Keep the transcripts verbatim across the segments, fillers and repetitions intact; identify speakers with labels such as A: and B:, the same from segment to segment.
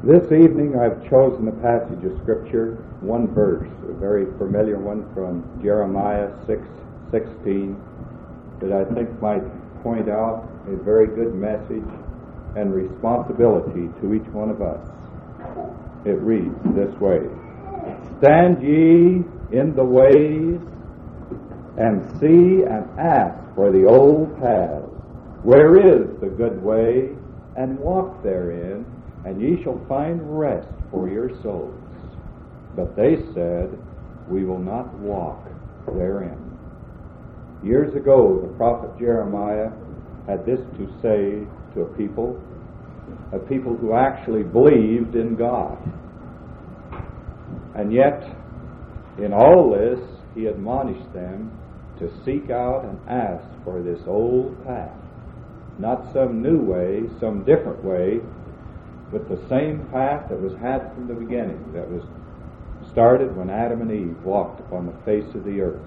A: This evening I've chosen a passage of Scripture, one verse, a very familiar one from Jeremiah six sixteen, that I think might point out a very good message and responsibility to each one of us. It reads this way: Stand ye in the ways, and see and ask for the old paths, where is the good way, and walk therein, and ye shall find rest for your souls. But they said, We will not walk therein. Years ago, the prophet Jeremiah had this to say to a people, a people who actually believed in God. And yet, in all this, he admonished them to seek out and ask for this old path. Not some new way, some different way, but the same path that was had from the beginning, that was started when Adam and Eve walked upon the face of the earth.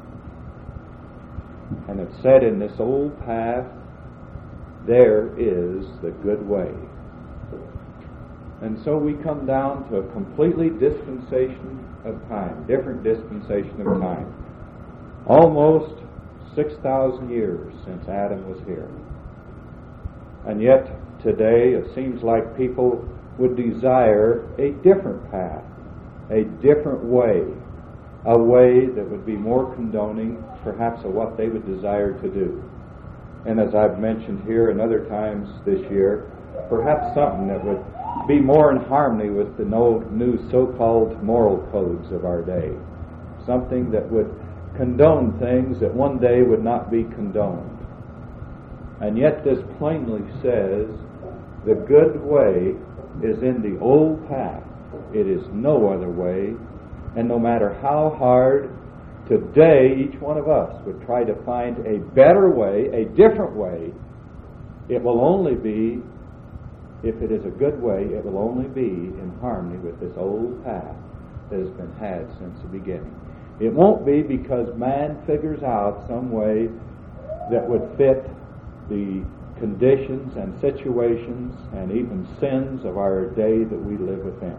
A: And it said, in this old path, there is the good way. And so we come down to a completely dispensation of time, different dispensation of time. Almost six thousand years since Adam was here. And yet, today, it seems like people would desire a different path, a different way, a way that would be more condoning, perhaps, of what they would desire to do. And as I've mentioned here and other times this year, perhaps something that would be more in harmony with the new so-called moral codes of our day. Something that would condone things that one day would not be condoned. And yet this plainly says, the good way is in the old path. It is no other way. And no matter how hard today each one of us would try to find a better way, a different way, it will only be, if it is a good way, it will only be in harmony with this old path that has been had since the beginning. It won't be because man figures out some way that would fit the conditions and situations and even sins of our day that we live within.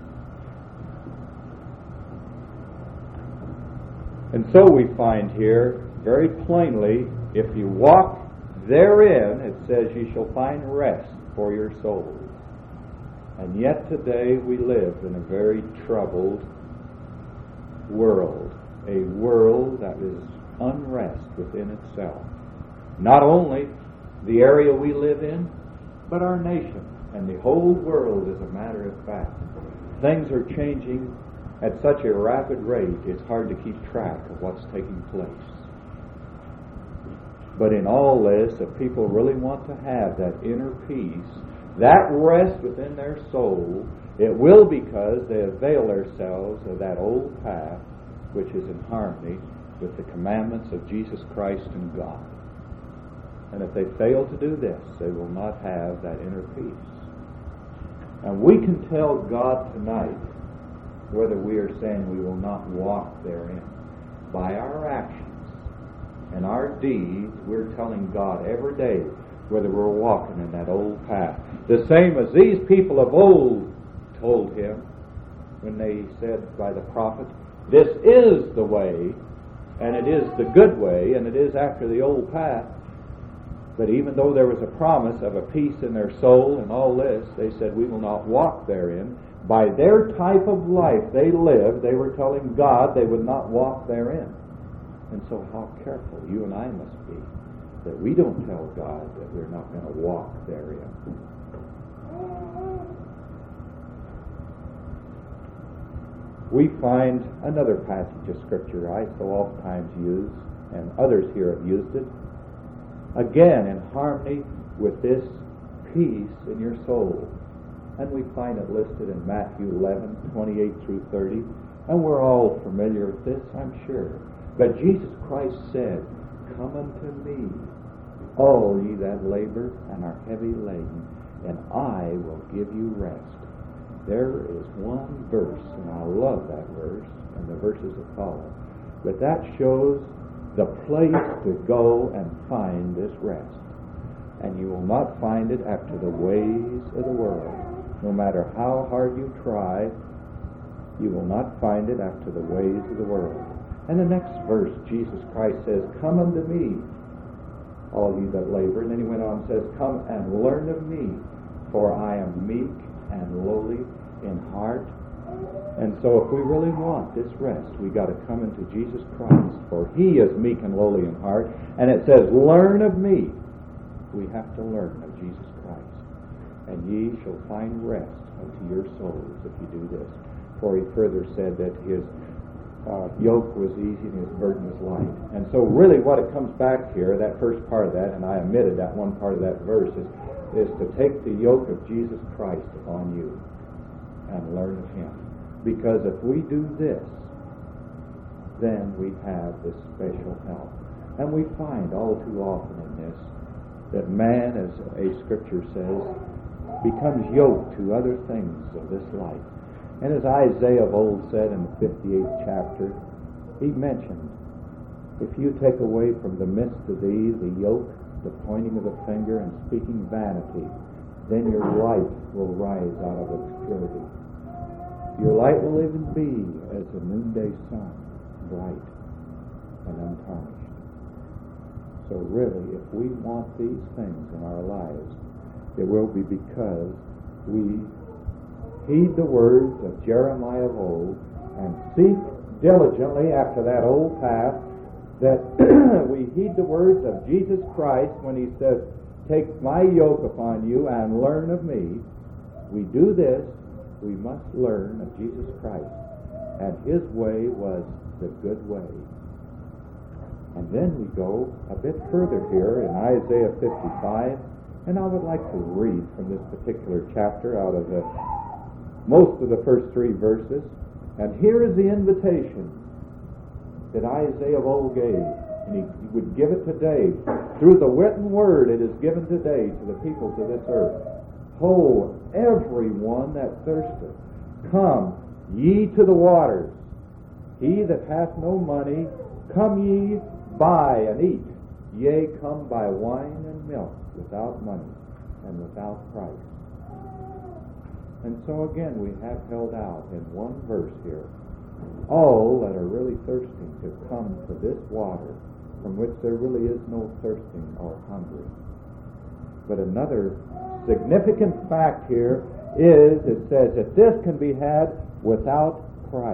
A: And so we find here very plainly, if you walk therein, it says you shall find rest for your souls. And yet today we live in a very troubled world, a world that is unrest within itself. Not only the area we live in, but our nation and the whole world, as a matter of fact. Things are changing at such a rapid rate, it's hard to keep track of what's taking place. But in all this, if people really want to have that inner peace, that rest within their soul, it will because they avail themselves of that old path which is in harmony with the commandments of Jesus Christ and God. And if they fail to do this, they will not have that inner peace. And we can tell God tonight whether we are saying we will not walk therein. By our actions and our deeds, we're telling God every day whether we're walking in that old path. The same as these people of old told him when they said by the prophet, this is the way, and it is the good way, and it is after the old path. But even though there was a promise of a peace in their soul and all this, they said, we will not walk therein. By their type of life they lived, they were telling God they would not walk therein. And so how careful you and I must be that we don't tell God that we're not going to walk therein. We find another passage of Scripture I so oftentimes use, and others here have used it, again in harmony with this peace in your soul. And we find it listed in Matthew eleven, twenty-eight through thirty. And we're all familiar with this, I'm sure. But Jesus Christ said, Come unto me, all ye that labor and are heavy laden, and I will give you rest. There is one verse, and I love that verse, and the verses that follow. But that shows the place to go and find this rest. And you will not find it after the ways of the world. No matter how hard you try, you will not find it after the ways of the world. And the next verse, Jesus Christ says, "Come unto me, all you that labor." And then he went on and says, "Come and learn of me, for I am meek and lowly in heart." And so if we really want this rest, we got to come into Jesus Christ, for he is meek and lowly in heart. And it says, "Learn of me." We have to learn of Jesus Christ. "And ye shall find rest unto your souls if you do this." For he further said that his uh, yoke was easy and his burden was light. And so really what it comes back here, that first part of that, and I omitted that one part of that verse, is, is to take the yoke of Jesus Christ upon you and learn of him. Because if we do this, then we have this special help. And we find all too often in this that man, as a scripture says, becomes yoked to other things of this life. And as Isaiah of old said in the fifty-eighth chapter, he mentioned, "If you take away from the midst of thee the yoke, the pointing of the finger, and speaking vanity, then your light will rise out of obscurity. Your light will even be as the noonday sun, bright and untarnished." So really, if we want these things in our lives, it will be because we heed the words of Jeremiah of old and seek diligently after that old path, that we heed the words of Jesus Christ when he says, "Take my yoke upon you and learn of me." We do this, we must learn of Jesus Christ. And his way was the good way. And then we go a bit further here in Isaiah fifty-five, and I would like to read from this particular chapter out of the most of the first three verses. And here is the invitation that Isaiah of old gave, and he, he would give it today. Through the written word it is given today to the peoples of this earth. "Ho, every one that thirsteth, come ye to the waters. He that hath no money, come ye, buy and eat. Yea, come buy wine and milk without money and without price." And so again we have held out in one verse here, all that are really thirsting to come to this water, from which there really is no thirsting or hungry. But another significant fact here is, it says that this can be had without price.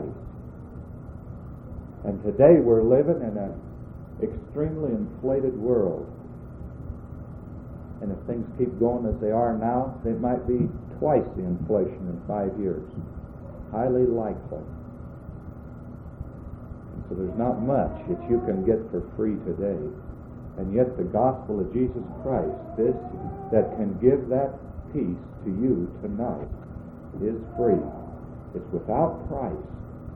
A: And today we're living in an extremely inflated world. And if things keep going as they are now, they might be twice the inflation in five years. Highly likely. And so there's not much that you can get for free today. And yet the gospel of Jesus Christ, this that can give that peace to you tonight, is free. It's without price.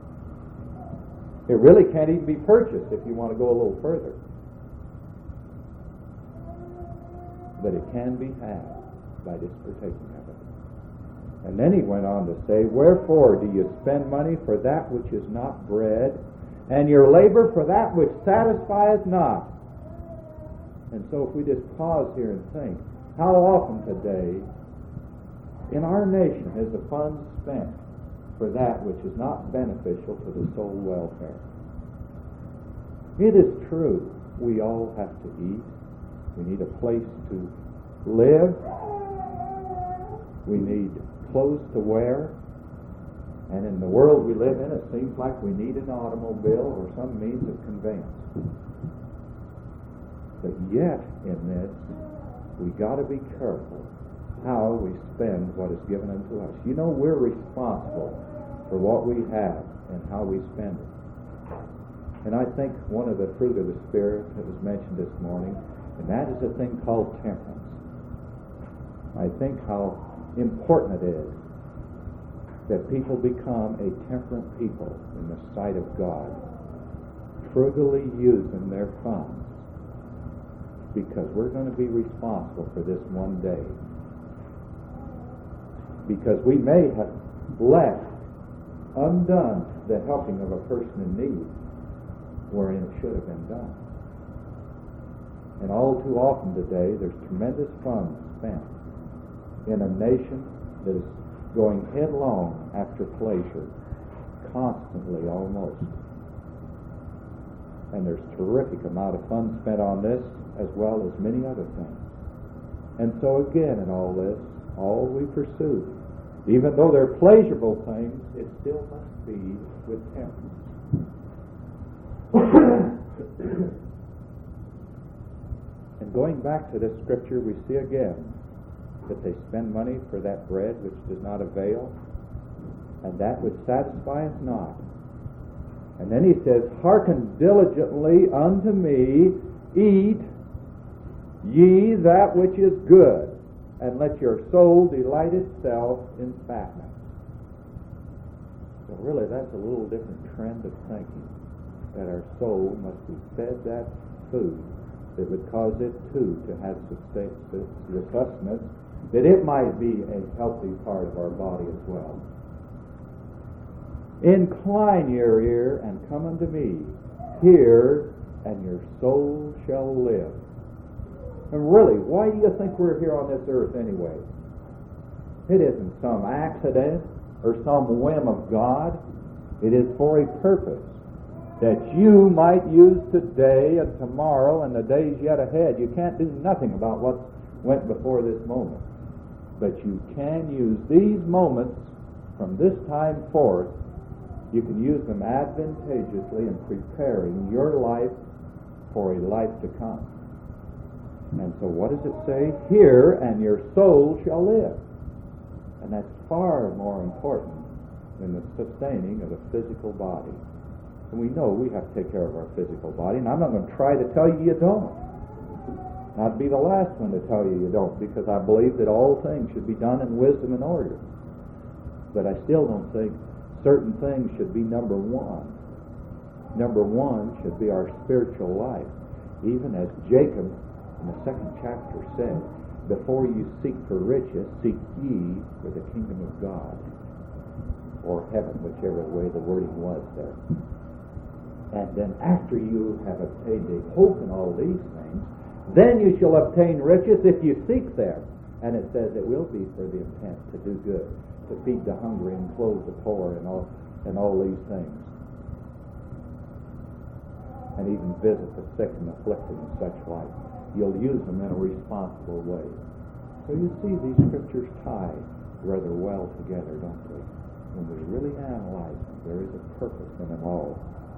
A: It really can't even be purchased if you want to go a little further. But it can be had by this partaking of it. And then he went on to say, "Wherefore do you spend money for that which is not bread, and your labor for that which satisfieth not?" And so if we just pause here and think, how often today in our nation is the funds spent for that which is not beneficial to the soul welfare? It is true, we all have to eat. We need a place to live. We need clothes to wear. And in the world we live in, it seems like we need an automobile or some means of conveyance. But yet, in this, we got to be careful how we spend what is given unto us. You know, we're responsible for what we have and how we spend it. And I think one of the fruit of the Spirit that was mentioned this morning, and that is a thing called temperance. I think how important it is that people become a temperate people in the sight of God, frugally using their funds, because we're going to be responsible for this one day. Because we may have left undone the helping of a person in need wherein it should have been done. And all too often today, there's tremendous funds spent in a nation that is going headlong after pleasure, constantly almost. And there's terrific amount of fun spent on this as well as many other things. And so again in all this, all we pursue, even though they're pleasurable things, it still must be with temperance. And going back to this scripture, we see again that they spend money for that bread which does not avail, and that which satisfieth not. And then he says, hearken diligently unto me, eat ye that which is good, and let your soul delight itself in fatness. So really that's a little different trend of thinking, that our soul must be fed that food that would cause it too to have sustenance, that it might be a healthy part of our body as well. Incline your ear and come unto me, hear, and your soul shall live. And really, why do you think we're here on this earth anyway? It isn't some accident or some whim of God. It is for a purpose, that you might use today and tomorrow and the days yet ahead. You can't do nothing about what went before this moment, but you can use these moments from this time forth. You can use them advantageously in preparing your life for a life to come. And so what does it say? Hear, and your soul shall live. And that's far more important than the sustaining of a physical body. And we know we have to take care of our physical body, and I'm not going to try to tell you you don't. I'd be the last one to tell you you don't, because I believe that all things should be done in wisdom and order. But I still don't think certain things should be number one. Number one should be our spiritual life. Even as Jacob in the second chapter said, before you seek for riches, seek ye for the kingdom of God, or heaven, whichever way the wording was there. And then after you have obtained a hope in all these things, then you shall obtain riches if you seek them. And it says it will be for the intent to do good, to feed the hungry and clothe the poor and all, and all these things. And even visit the sick and afflicted and such like. You'll use them in a responsible way. So you see these scriptures tie rather well together, don't they? When we really analyze them, there is a purpose in them all.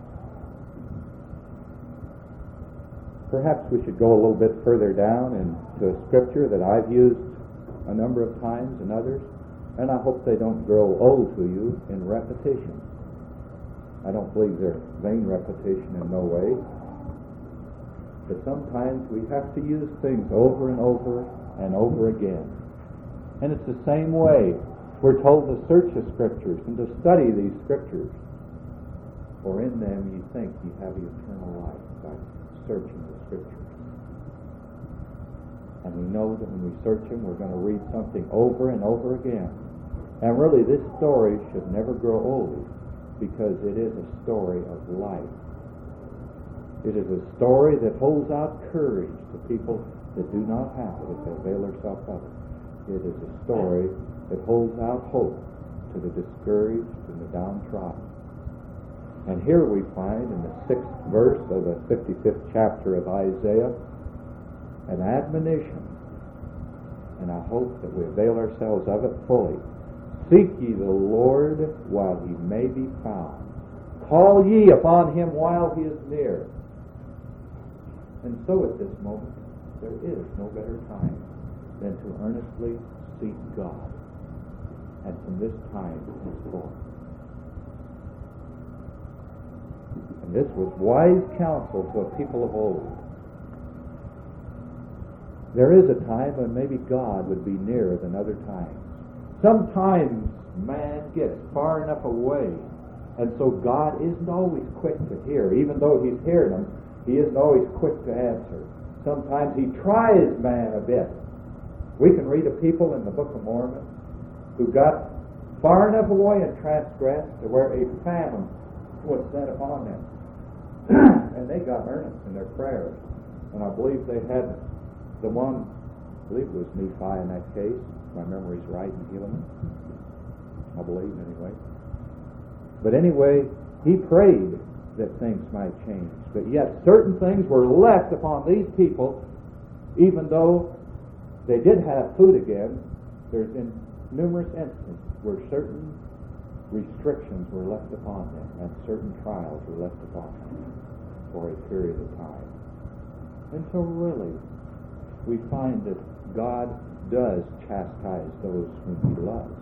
A: Perhaps we should go a little bit further down into a scripture that I've used a number of times and others, and I hope they don't grow old to you in repetition. I don't believe they're vain repetition in no way. But sometimes we have to use things over and over and over again. And it's the same way. We're told to search the Scriptures and to study these Scriptures. For in them you think you have eternal life by searching the Scriptures. And we know that when we search them, we're going to read something over and over again. And really, this story should never grow old, because it is a story of life. It is a story that holds out courage to people that do not have it if they avail themselves of it. It is a story that holds out hope to the discouraged and the downtrodden. And here we find in the sixth verse of the fifty-fifth chapter of Isaiah an admonition, and I hope that we avail ourselves of it fully. Seek ye the Lord while he may be found. Call ye upon him while he is near. And so at this moment, there is no better time than to earnestly seek God. And from this time henceforth. And this was wise counsel to a people of old. There is a time when maybe God would be nearer than other times. Sometimes man gets far enough away, and so God isn't always quick to hear. Even though he's hearing them, he isn't always quick to answer. Sometimes he tries man a bit. We can read of people in the Book of Mormon who got far enough away and transgressed to where a famine was sent upon them. And they got earnest in their prayers. And I believe they had the one, I believe it was Nephi in that case, if my memory's right in Helaman. believe, anyway. But anyway, he prayed that things might change. But yet certain things were left upon these people, even though they did have food again. There's in numerous instances where certain restrictions were left upon them and certain trials were left upon them for a period of time. And so really, we find that God does chastise those whom he loves.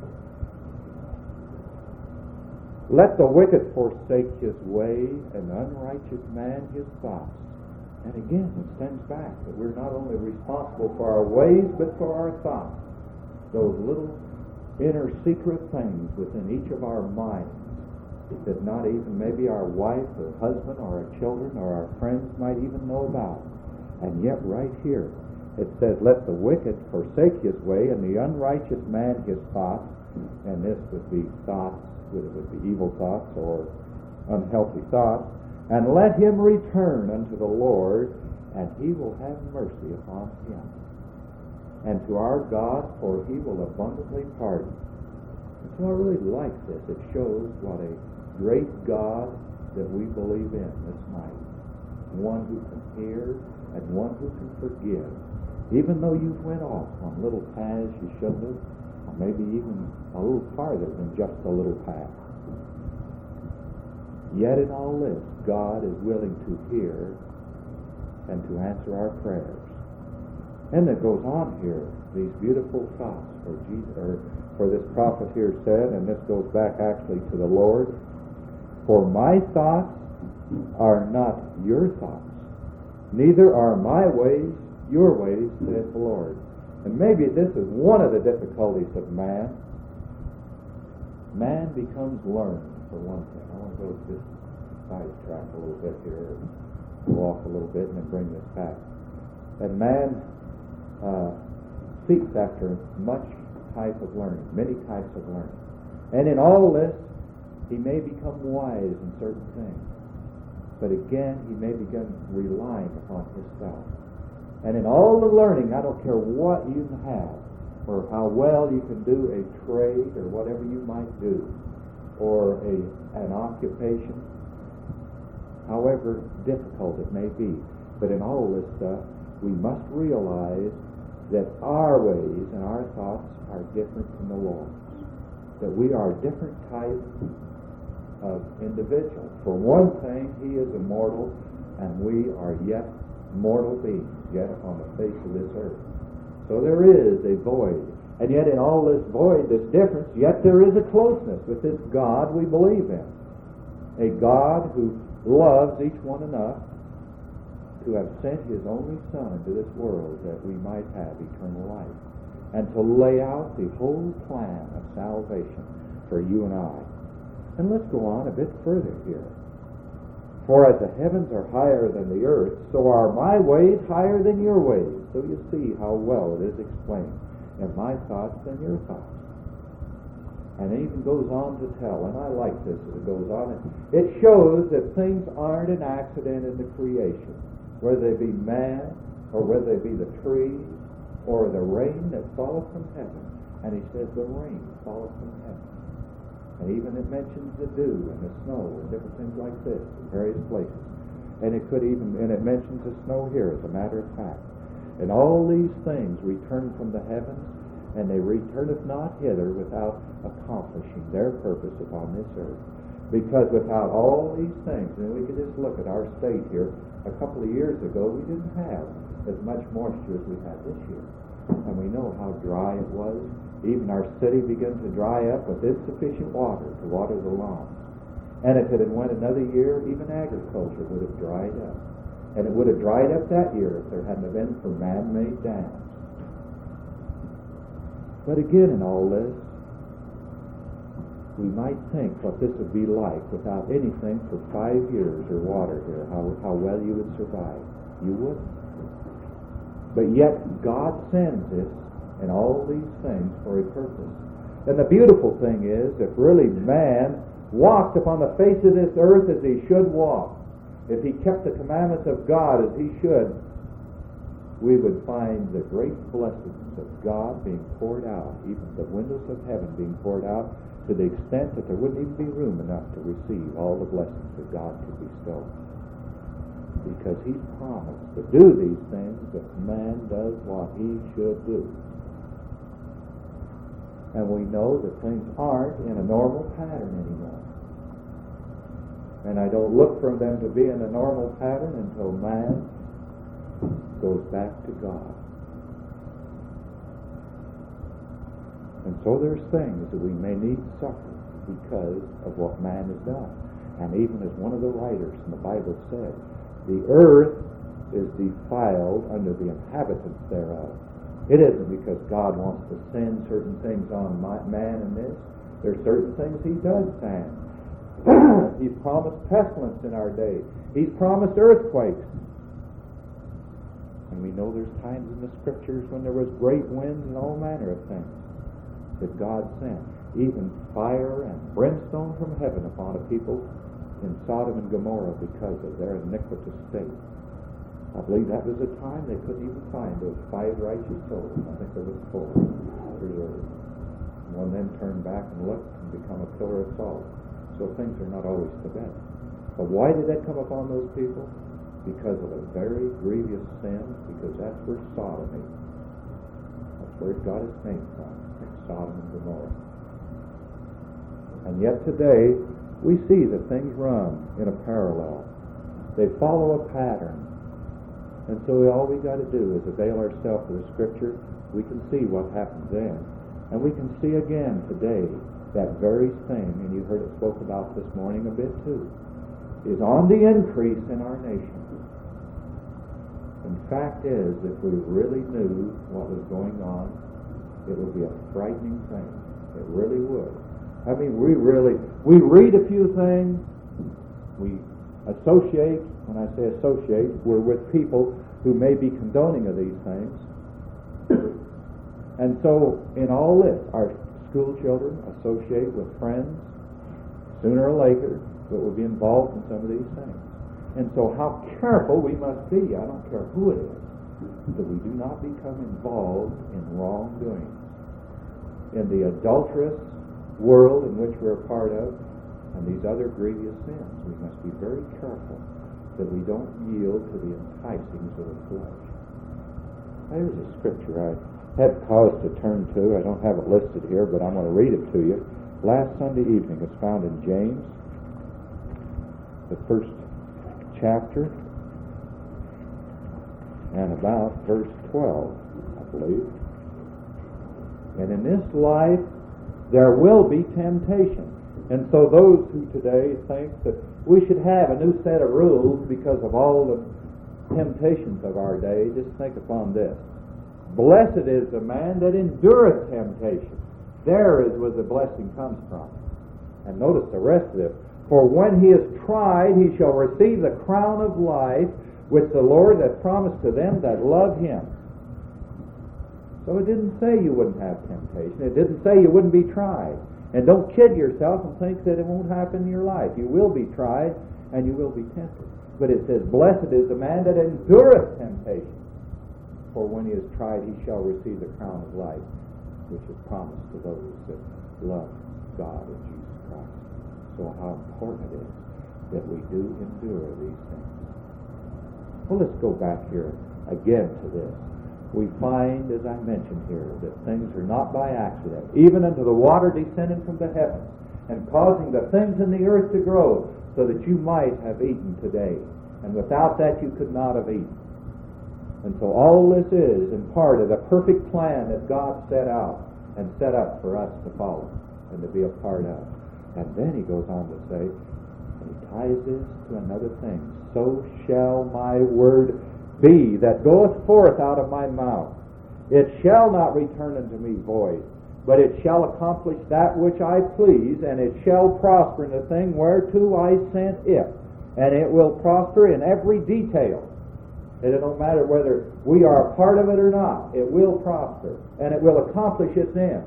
A: Let the wicked forsake his way, and the unrighteous man his thoughts. And again, it stands back that we're not only responsible for our ways, but for our thoughts. Those little inner secret things within each of our minds that not even maybe our wife or husband or our children or our friends might even know about. And yet right here, it says, let the wicked forsake his way, and the unrighteous man his thoughts. And this would be thoughts, it would be evil thoughts or unhealthy thoughts. And let him return unto the Lord, and he will have mercy upon him. And to our God, for he will abundantly pardon. And so I really like this. It shows what a great God that we believe in this night. One who can hear and one who can forgive. Even though you went off on little paths you shouldn't have, or maybe even a little farther than just a little path. Yet in all this, God is willing to hear and to answer our prayers. And it goes on here, these beautiful thoughts for Jesus, or for this prophet here said, and this goes back actually to the Lord, for my thoughts are not your thoughts, neither are my ways your ways, saith the Lord. And maybe this is one of the difficulties of man. Man becomes learned, for one thing. I want to go to this sidetrack a little bit here, go off a little bit, and then bring this back. And man uh, seeks after much type of learning, many types of learning. And in all this, he may become wise in certain things. But again, he may begin relying upon himself. And in all the learning, I don't care what you have, or how well you can do a trade, or whatever you might do, or a an occupation, however difficult it may be. But in all this stuff, we must realize that our ways and our thoughts are different from the Lord's. That we are different types of individuals. For one thing, he is immortal, and we are yet mortal beings, yet upon the face of this earth. So there is a void. And yet in all this void, this difference, yet there is a closeness with this God we believe in. A God who loves each one enough to have sent his only Son into this world that we might have eternal life, and to lay out the whole plan of salvation for you and I. And let's go on a bit further here. For as the heavens are higher than the earth, so are my ways higher than your ways. So you see how well it is explained. And my thoughts than your thoughts. And it even goes on to tell, and I like this as it goes on, it shows that things aren't an accident in the creation. Whether they be man, or whether they be the trees, or the rain that falleth from heaven. And he says the rain falleth from heaven. And even it mentions the dew and the snow and different things like this in various places. And it could even, and it mentions the snow here as a matter of fact. And all these things return from the heavens, and they returneth not hither without accomplishing their purpose upon this earth. Because without all these things, and we could just look at our state here, a couple of years ago we didn't have as much moisture as we have this year. And we know how dry it was. Even our city began to dry up with insufficient water to water the lawns. And if it had went another year, even agriculture would have dried up. And it would have dried up that year if there hadn't been for man-made dams. But again, in all this, we might think what this would be like without anything for five years or water here, how, how well you would survive. You wouldn't. But yet, God sends this and all these things for a purpose. And the beautiful thing is, if really man walked upon the face of this earth as he should walk, if he kept the commandments of God as he should, we would find the great blessings of God being poured out, even the windows of heaven being poured out, to the extent that there wouldn't even be room enough to receive all the blessings that God could bestow. Because He promised to do these things if man does what he should do. And we know that things aren't in a normal pattern anymore. And I don't look for them to be in a normal pattern until man goes back to God. And so there's things that we may need to suffer because of what man has done. And even as one of the writers in the Bible said, the earth is defiled under the inhabitants thereof. It isn't because God wants to send certain things on man in this. There are certain things He does send. He's promised pestilence in our day. He's promised earthquakes. And we know there's times in the Scriptures when there was great winds and all manner of things that God sent. Even fire and brimstone from heaven upon a people in Sodom and Gomorrah because of their iniquitous state. I believe that was a time they couldn't even find those five righteous souls. I think there was four. Preserved. One then turned back and looked and become a pillar of salt. So things are not always the best. But why did that come upon those people? Because of a very grievous sin, because that's where Sodom is. That's where it got its name from, Sodom and Gomorrah. And yet today, we see that things run in a parallel. They follow a pattern. And so all we got to do is avail ourselves of the Scripture. We can see what happens then. And we can see again today that very thing, and you heard it spoke about this morning a bit too, is on the increase in our nation. And fact is, if we really knew what was going on, it would be a frightening thing. It really would. I mean, we really, we read a few things, we associate, when I say associate, we're with people who may be condoning of these things. And so, in all this, our school children associate with friends, sooner or later, that will be involved in some of these things. And so how careful we must be, I don't care who it is, that we do not become involved in wrongdoing. In the adulterous world in which we're a part of, and these other grievous sins, we must be very careful that we don't yield to the enticings of the flesh. There's a scripture I had cause to turn to. I don't have it listed here, but I'm going to read it to you. Last Sunday evening, it's found in James, the first chapter, and about verse twelve, I believe. And in this life, there will be temptation. And so those who today think that we should have a new set of rules because of all the temptations of our day, just think upon this. Blessed is the man that endureth temptation. There is where the blessing comes from. And notice the rest of this. For when he is tried, he shall receive the crown of life, which the Lord hath promised to them that love him. So it didn't say you wouldn't have temptation. It didn't say you wouldn't be tried. And don't kid yourself and think that it won't happen in your life. You will be tried and you will be tempted. But it says, blessed is the man that endureth temptation. For when he is tried, he shall receive the crown of life, which is promised to those that love God and Jesus Christ. So how important it is that we do endure these things. Well, let's go back here again to this. We find, as I mentioned here, that things are not by accident. Even unto the water descending from the heavens and causing the things in the earth to grow, so that you might have eaten today. And without that you could not have eaten. And so all this is in part of the perfect plan that God set out and set up for us to follow and to be a part of. And then he goes on to say, and he ties this to another thing. So shall my word be that goeth forth out of my mouth. It shall not return unto me void, but it shall accomplish that which I please, and it shall prosper in the thing whereto I sent it. And it will prosper in every detail. It don't matter whether we are a part of it or not. It will prosper, and it will accomplish its end.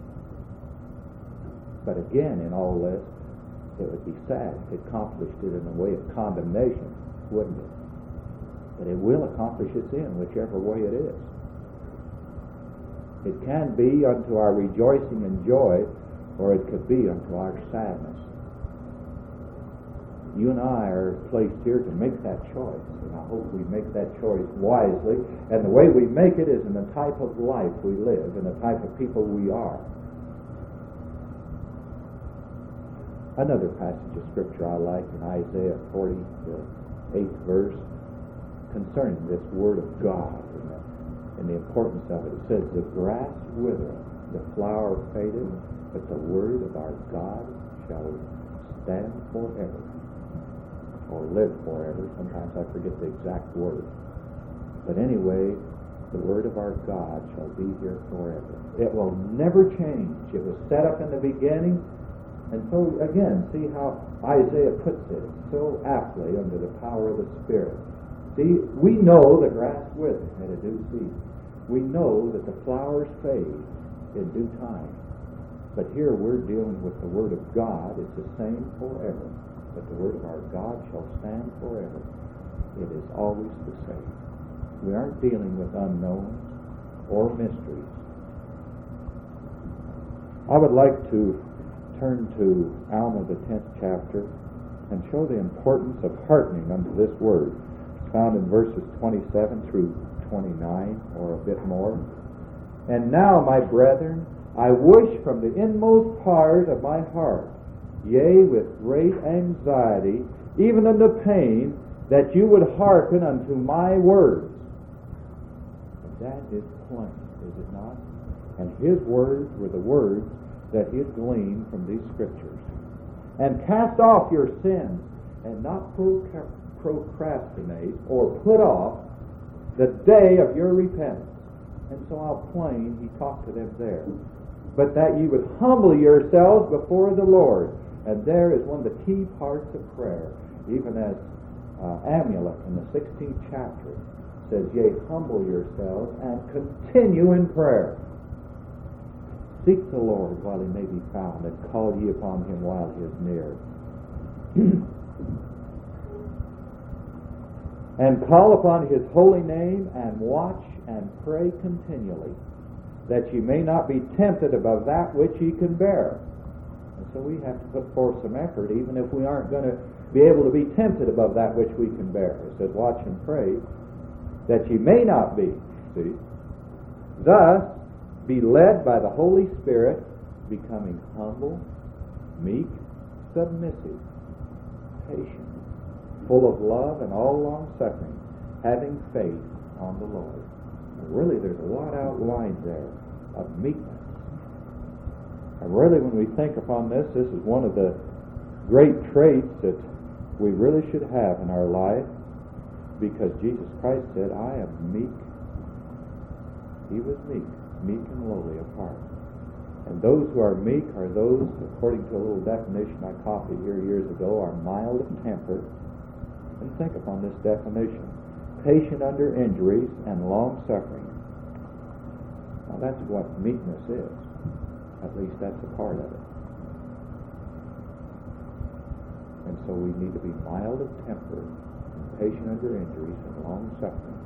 A: But again, in all this, it would be sad if it accomplished it in a way of condemnation, wouldn't it? But it will accomplish its end, whichever way it is. It can be unto our rejoicing and joy or it could be unto our sadness. You and I are placed here to make that choice, and I hope we make that choice wisely. And the way we make it is in the type of life we live, in the type of people we are. Another passage of Scripture I like in Isaiah forty, the eighth verse, concerning this Word of God and the, and the importance of it. It says, "The grass withereth, the flower fadeth, but the Word of our God shall stand forever." Or live forever. Sometimes I forget the exact word. But anyway, the Word of our God shall be here forever. It will never change. It was set up in the beginning. And so, again, see how Isaiah puts it so aptly under the power of the Spirit. See, we know the grass withers at a due season. We know that the flowers fade in due time. But here we're dealing with the Word of God. It's the same forever. But the Word of our God shall stand forever. It is always the same. We aren't dealing with unknowns or mysteries. I would like to turn to Alma, the tenth chapter, and show the importance of hearkening unto this Word. It's found in verses twenty-seven through twenty-nine, or a bit more. "And now, my brethren, I wish from the inmost part of my heart, yea, with great anxiety, even unto pain, that you would hearken unto my words." And that is plain, is it not? And his words were the words that he had gleaned from these Scriptures. "And cast off your sins, and not procrastinate or put off the day of your repentance." And so how plain he talked to them there. "But that you would humble yourselves before the Lord." And there is one of the key parts of prayer, even as uh, Amulek in the sixteenth chapter says, "Yea, humble yourselves and continue in prayer. Seek the Lord while he may be found, and call ye upon him while he is near." "And call upon his holy name, and watch and pray continually, that ye may not be tempted above that which ye can bear." And so we have to put forth some effort, even if we aren't going to be able to be tempted above that which we can bear. It says, watch and pray, that ye may not be. See? "Thus be led by the Holy Spirit, becoming humble, meek, submissive, patient, full of love and all long-suffering, having faith on the Lord." And really, there's a lot outlined there of meekness. And really, when we think upon this, this is one of the great traits that we really should have in our life, because Jesus Christ said, "I am meek." He was meek, meek and lowly of heart. And those who are meek are those, according to a little definition I copied here years ago, are mild of temper. And think upon this definition: patient under injuries and long-suffering. Now that's what meekness is. At least that's a part of it. And so we need to be mild of temper, and patient under injuries, and long-suffering.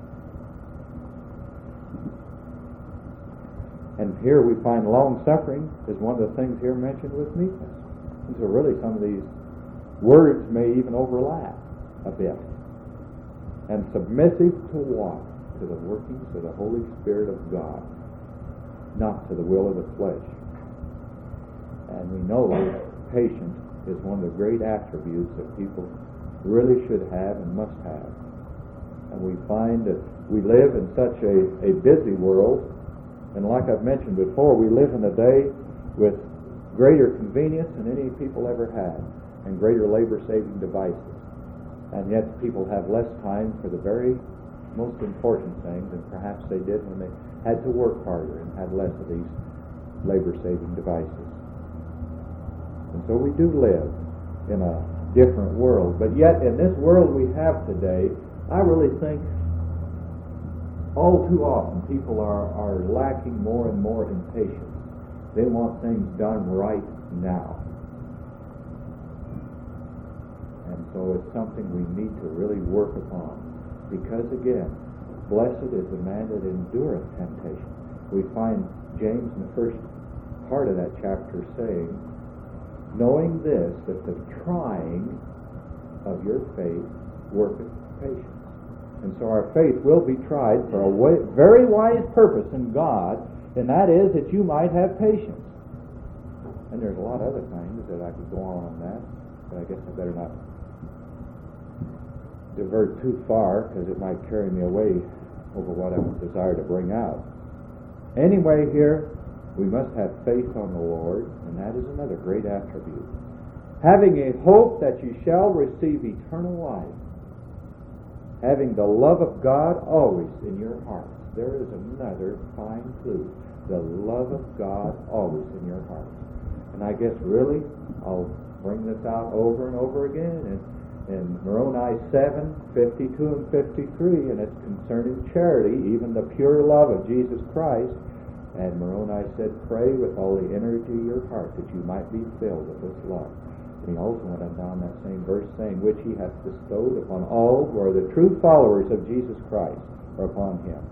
A: And here we find long-suffering is one of the things here mentioned with meekness. And so really some of these words may even overlap a bit. "And submissive to what? To the workings of the Holy Spirit of God, not to the will of the flesh." And we know that patience is one of the great attributes that people really should have and must have. And we find that we live in such a, a busy world, and like I've mentioned before, we live in a day with greater convenience than any people ever had, and greater labor-saving devices. And yet people have less time for the very most important things than perhaps they did when they had to work harder and had less of these labor-saving devices. And so we do live in a different world. But yet in this world we have today, I really think all too often people are, are lacking more and more in patience. They want things done right now. And so it's something we need to really work upon. Because again, blessed is the man that endureth temptation. We find James in the first part of that chapter saying, knowing this, that the trying of your faith worketh patience. And so our faith will be tried for a way, very wise purpose in God, and that is that you might have patience. And there's a lot of other things that I could go on on that, but I guess I better not divert too far, because it might carry me away over what I desire to bring out. Anyway, here, we must have faith on the Lord, and that is another great attribute. Having a hope that you shall receive eternal life. Having the love of God always in your hearts. There is another fine clue. The love of God always in your hearts. And I guess really, I'll bring this out over and over again in, in Moroni seven, fifty-two and fifty-three, and it's concerning charity, even the pure love of Jesus Christ. And Moroni said, pray with all the energy of your heart that you might be filled with this love. And he also went on down that same verse saying, which he hath bestowed upon all who are the true followers of Jesus Christ, or upon him.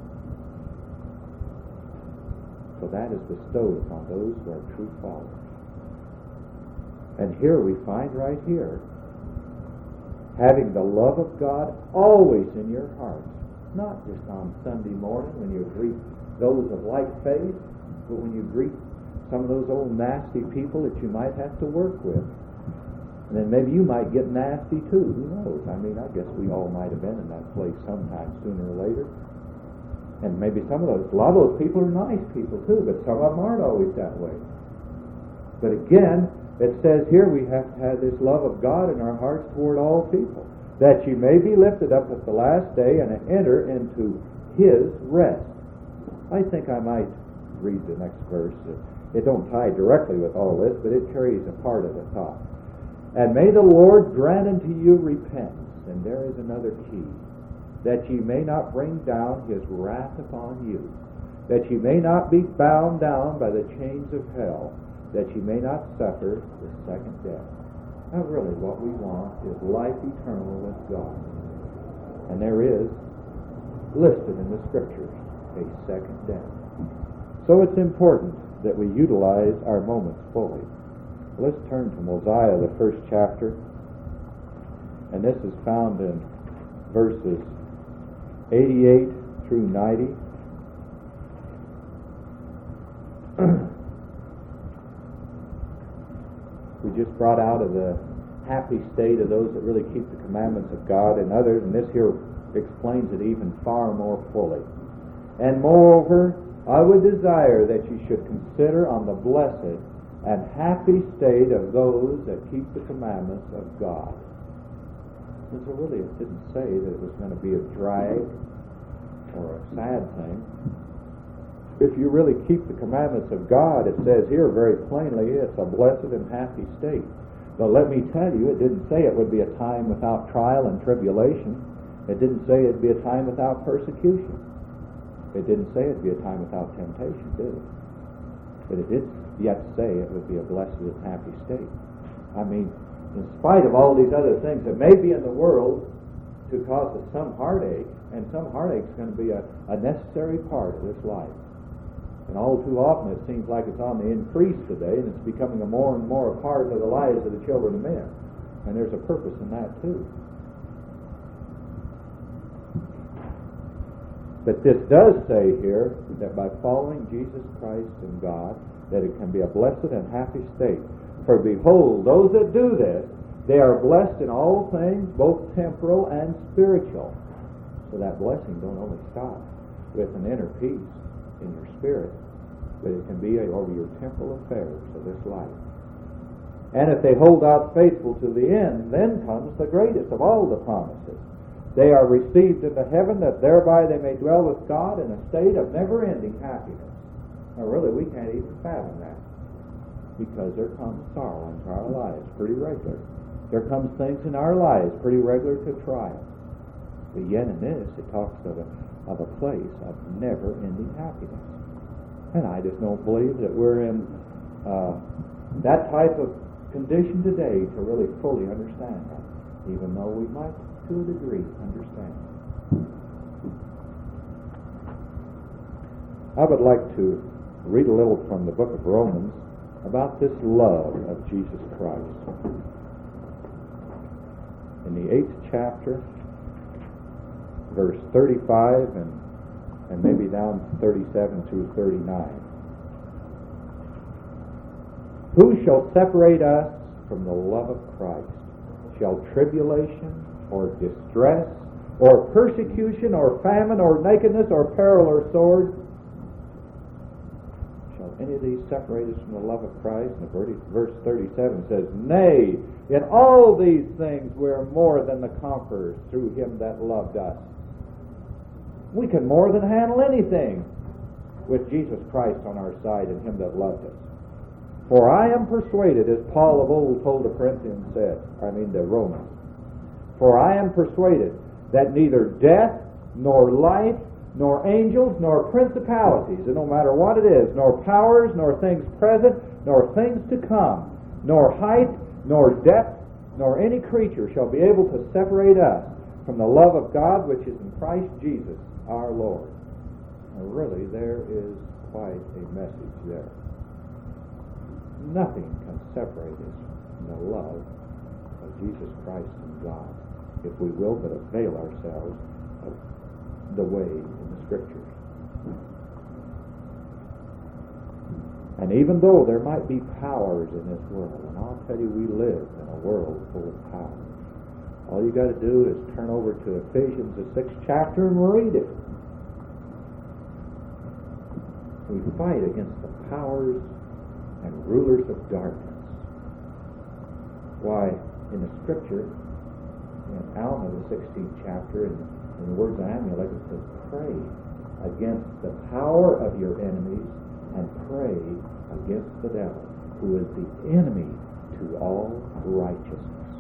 A: So that is bestowed upon those who are true followers. And here we find right here, having the love of God always in your hearts, not just on Sunday morning when you greet those of like faith, but when you greet some of those old nasty people that you might have to work with. And then maybe you might get nasty too. Who knows? I mean, I guess we all might have been in that place sometime sooner or later. And maybe some of those, a lot of those people are nice people too, but some of them aren't always that way. But again, it says here we have to have this love of God in our hearts toward all people, that you may be lifted up at the last day and enter into his rest. I think I might read the next verse. It don't tie directly with all this, but it carries a part of the thought. And may the Lord grant unto you repentance, and there is another key, that ye may not bring down his wrath upon you, that ye may not be bound down by the chains of hell, that ye may not suffer the second death. Now really what we want is life eternal with God. And there is, listed in the Scriptures, a second death. So it's important that we utilize our moments fully. Let's turn to Mosiah, the first chapter, and this is found in verses eighty-eight through ninety. We just brought out of the happy state of those that really keep the commandments of God and others, and this here explains it even far more fully. And moreover, I would desire that you should consider on the blessed and happy state of those that keep the commandments of God. And so really it didn't say that it was going to be a drag or a sad thing. If you really keep the commandments of God, it says here very plainly, it's a blessed and happy state. But let me tell you, it didn't say it would be a time without trial and tribulation. It didn't say it'd be a time without persecution. It didn't say it'd be a time without temptation, did it? But it did yet say it would be a blessed and happy state. I mean, in spite of all these other things that may be in the world to cause us some heartache, and some heartache is going to be a, a necessary part of this life. And all too often it seems like it's on the increase today, and it's becoming a more and more a part of the lives of the children of men. And there's a purpose in that too. But this does say here that by following Jesus Christ and God, that it can be a blessed and happy state. For behold, those that do this, they are blessed in all things, both temporal and spiritual. So that blessing don't only stop with an inner peace in your spirit, but it can be over your temporal affairs of this life. And if they hold out faithful to the end, then comes the greatest of all the promises. They are received into heaven, that thereby they may dwell with God in a state of never-ending happiness. Now really, we can't even fathom that, because there comes sorrow into our lives pretty regular. There comes things in our lives pretty regular to trial. But yet in this, it talks of a, of a place of never-ending happiness. And I just don't believe that we're in uh, that type of condition today to really fully understand that, even though we might, to a degree, understand it. I would like to read a little from the book of Romans, about this love of Jesus Christ. In the eighth chapter, verse thirty-five and, and maybe down to thirty-seven through thirty-nine. Who shall separate us from the love of Christ? Shall tribulation or distress or persecution or famine or nakedness or peril or sword? Shall any of these separate us from the love of Christ? And verse thirty-seven says, Nay, in all these things we are more than the conquerors through him that loved us. We can more than handle anything with Jesus Christ on our side and him that loved us. For I am persuaded, as Paul of old told the Corinthians said, I mean the Romans, for I am persuaded that neither death, nor life, nor angels, nor principalities, and no matter what it is, nor powers, nor things present, nor things to come, nor height, nor depth, nor any creature shall be able to separate us from the love of God which is in Christ Jesus our Lord. Now really, there is quite a message there. Nothing can separate us from the love of Jesus Christ and God, if we will but avail ourselves of the way in the Scriptures. And even though there might be powers in this world, and I'll tell you, we live in a world full of powers. All you got to do is turn over to Ephesians, the sixth chapter, and read it. We fight against the powers and rulers of darkness. Why, in the Scripture, in Alma, the sixteenth chapter, in, in the words of Amulek, it says, pray against the power of your enemies and pray against the devil, who is the enemy to all righteousness.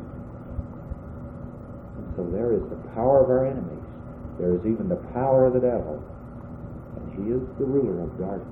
A: And so there is the power of our enemies. There is even the power of the devil. And he is the ruler of darkness.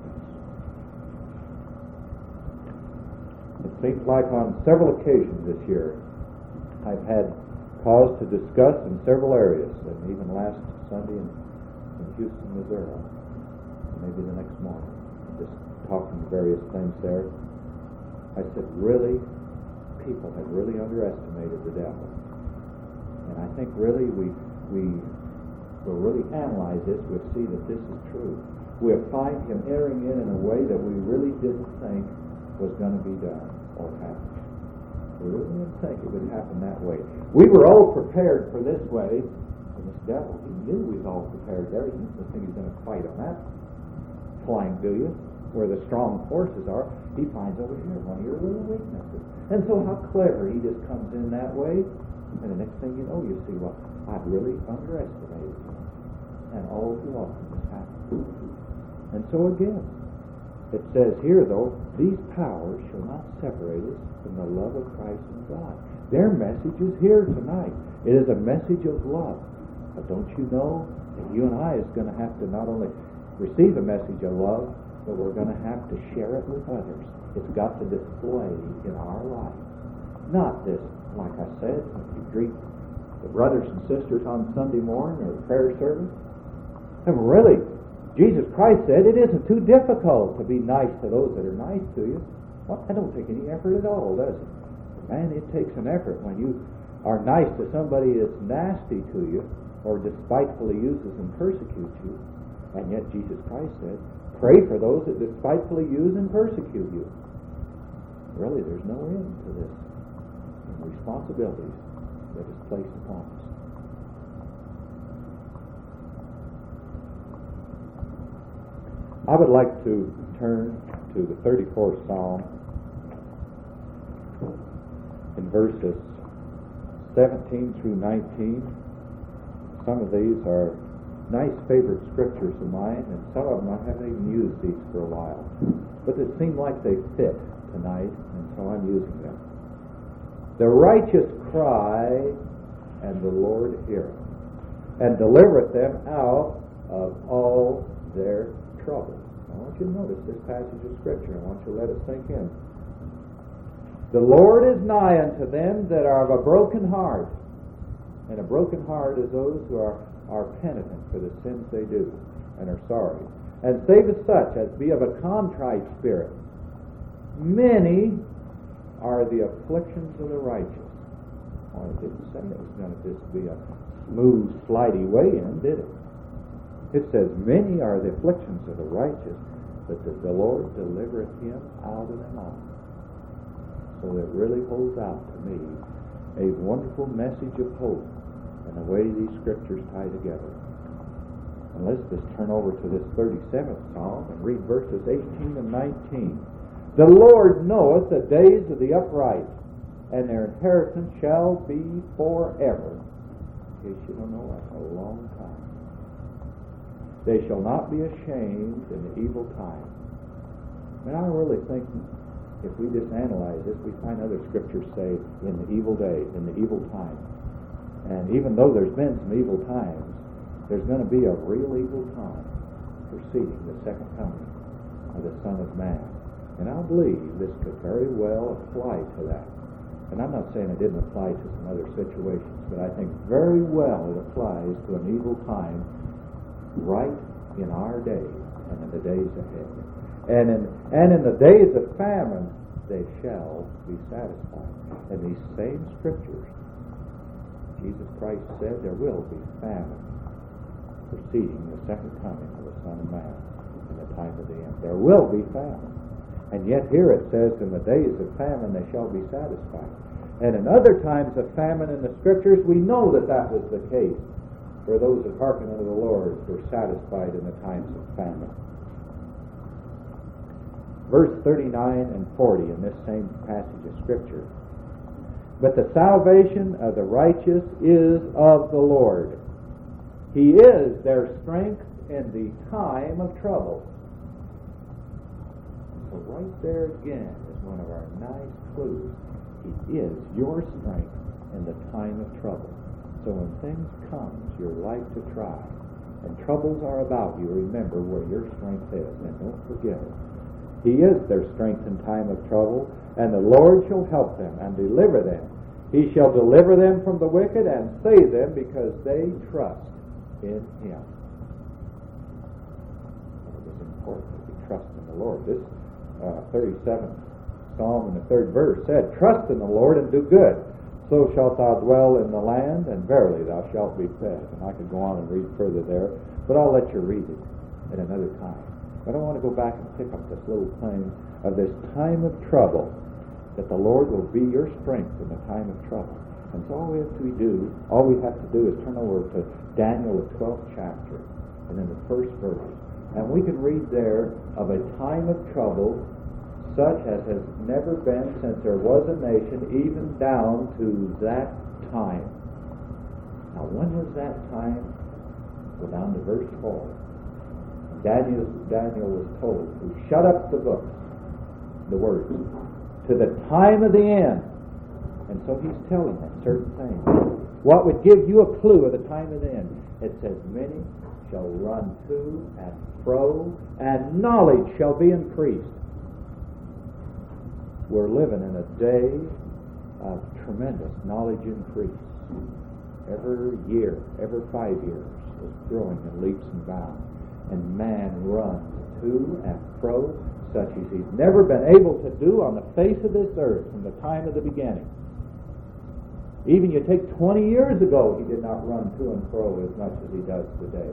A: It seems like on several occasions this year I've had cause to discuss in several areas, and even last Sunday in, in Houston, Missouri, maybe the next morning, just talking to various things there. I said, really, people have really underestimated the devil. And I think really we we will really analyze this, we'll see that this is true. We'll find him entering in in a way that we really didn't think was going to be done or happen. We really didn't think it would happen that way. We were all prepared for this way, and this devil, he knew we was all prepared there. He didn't think he was going to fight on that flying billion where the strong forces are. He finds over here one of your little weaknesses. And so how clever he just comes in that way, and the next thing you know, you see, well, I've really underestimated him. And all too often this happens. And so again, it says here, though, these powers shall not separate us from the love of Christ and God. Their message is here tonight. It is a message of love. But don't you know that you and I is going to have to not only receive a message of love, but we're going to have to share it with others. It's got to display in our lives. Not this, like I said, when you greet the brothers and sisters on Sunday morning or prayer service. And really, Jesus Christ said it isn't too difficult to be nice to those that are nice to you. Well, that don't take any effort at all, does it? Man, it takes an effort when you are nice to somebody that's nasty to you or despitefully uses and persecutes you. And yet Jesus Christ said, pray for those that despitefully use and persecute you. Really, there's no end to this responsibilities that is placed upon us. I would like to turn to the thirty-fourth Psalm in verses seventeen through nineteen. Some of these are nice favorite scriptures of mine, and some of them I haven't even used these for a while. But it seemed like they fit tonight, and so I'm using them. The righteous cry, and the Lord heareth, and delivereth them out of all their trouble. I want you to notice this passage of Scripture. I want you to let it sink in. The Lord is nigh unto them that are of a broken heart. And a broken heart is those who are, are penitent for the sins they do and are sorry. And saveth such as be of a contrite spirit. many are the afflictions of the righteous. Well, it didn't say it was going to just be a smooth, slidey way in, did it? It says, many are the afflictions of the righteous, but that the Lord delivereth him out of them all. So it really holds out to me a wonderful message of hope in the way these scriptures tie together. And let's just turn over to this thirty-seventh Psalm and read verses eighteen and nineteen. The Lord knoweth the days of the upright, and their inheritance shall be forever. In case you don't know, that's a long time. They shall not be ashamed in the evil time. And I really think if we just analyze this, we find other scriptures say in the evil day, in the evil time. And even though there's been some evil times, there's going to be a real evil time preceding the second coming of the Son of Man. And I believe this could very well apply to that. And I'm not saying it didn't apply to some other situations, but I think very well it applies to an evil time right in our day and in the days ahead. And in, and in the days of famine, they shall be satisfied. In these same scriptures, Jesus Christ said there will be famine preceding the second coming of the Son of Man in the time of the end. There will be famine. And yet here it says, in the days of famine they shall be satisfied. And in other times of famine in the scriptures, we know that that was the case. For those that hearken unto the Lord were satisfied in the times of famine. Verse thirty-nine and forty in this same passage of Scripture. But the salvation of the righteous is of the Lord. He is their strength in the time of trouble. So right there again is one of our nice clues. He is your strength in the time of trouble. So when things come, your life to try, and troubles are about you, remember where your strength is, and don't forget it. He is their strength in time of trouble, and the Lord shall help them and deliver them. He shall deliver them from the wicked and save them because they trust in Him. It is important that we trust in the Lord. This uh, thirty-seventh Psalm in the third verse said, "Trust in the Lord and do good. So shalt thou dwell in the land, and verily thou shalt be fed." And I could go on and read further there, but I'll let you read it at another time. But I want to go back and pick up this little claim of this time of trouble, that the Lord will be your strength in the time of trouble. And so all we have to do, all we have to do is turn over to Daniel, the twelfth chapter, and in the first verse. And we can read there of a time of trouble such as has never been since there was a nation, even down to that time. Now, when was that time? Go down to verse four. Daniel, Daniel was told to shut up the books, the words, to the time of the end. And so he's telling us certain things. What would give you a clue of the time of the end? It says, "Many shall run to and fro, and knowledge shall be increased." We're living in a day of tremendous knowledge increase. Every year, every five years, is growing in leaps and bounds. And man runs to and fro such as he's never been able to do on the face of this earth from the time of the beginning. Even you take twenty years ago, he did not run to and fro as much as he does today.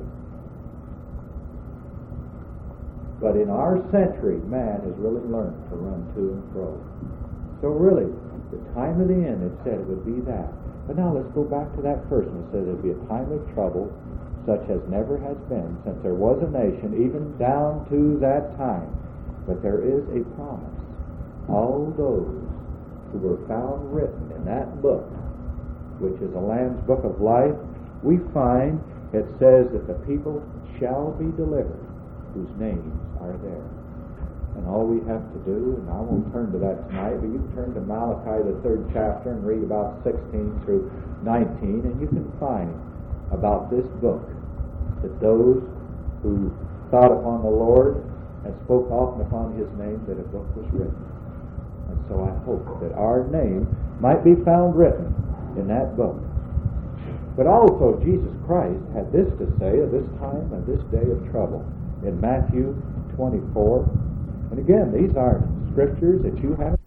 A: But in our century, man has really learned to run to and fro. So really, the time of the end, it said it would be that. But now let's go back to that first one. It says it would be a time of trouble such as never has been since there was a nation, even down to that time. But there is a promise. All those who were found written in that book, which is the Lamb's Book of Life, we find it says that the people shall be delivered whose names are there. And all we have to do, and I won't turn to that tonight, but you can turn to Malachi, the third chapter, and read about sixteen through nineteen, and you can find about this book, that those who thought upon the Lord and spoke often upon His name, that a book was written. And so I hope that our name might be found written in that book. But also Jesus Christ had this to say of this time and this day of trouble in Matthew twenty-four. And again, these aren't Scriptures that you have